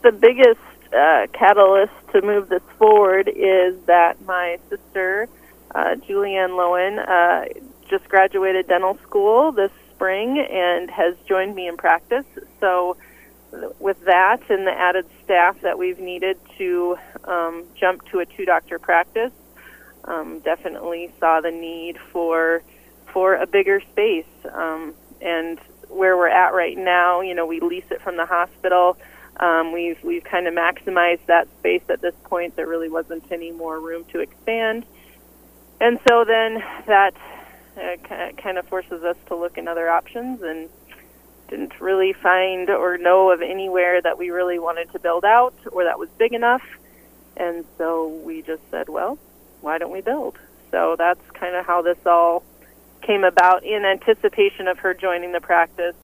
the biggest catalyst to move this forward is that my sister, Julianne Lowen, just graduated dental school this spring and has joined me in practice. So with that and the added staff that we've needed to jump to a 2-doctor practice, definitely saw the need for a bigger space. And where we're at right now, we lease it from the hospital. We've kind of maximized that space at this point. There really wasn't any more room to expand. And so then that kind of forces us to look in other options, and didn't really find or know of anywhere that we really wanted to build out or that was big enough. And so we just said, well, why don't we build? So that's kind of how this all came about, in anticipation of her joining the practice.